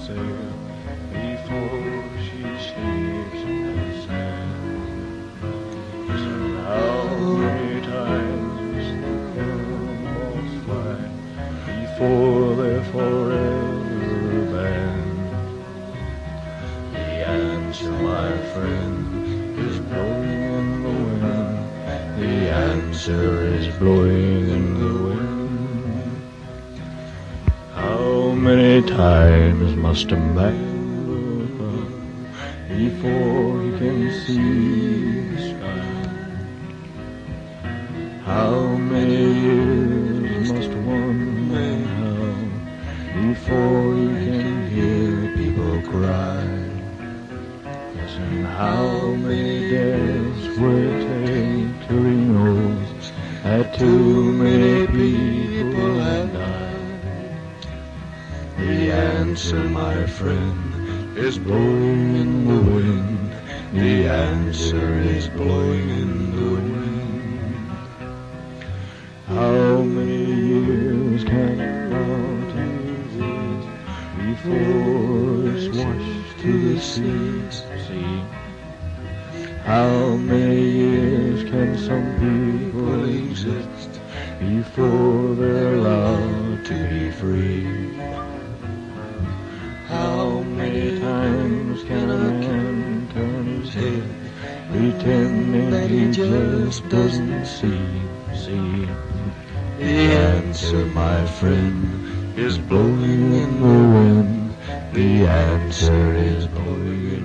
sail before she sleeps in the sand. And how many times the cannonballs fly before they're forever banned? The answer, my friend, is blowing in the wind. The answer is blowing in the wind. How many times must a man look up before he can see the sky? How many years must one man have before he can hear people cry? Yes, and how many deaths will it take till he knows that too many people have died? The answer, my friend, is blowing in the wind. The answer is blowing in the wind. How many years can a mountain exist before it's washed to the sea? How many years can some people exist before they're allowed to be free? How many times can a man turn his head, pretending that he just doesn't see? The answer, my friend, is blowing in the wind. The answer is blowing in the wind.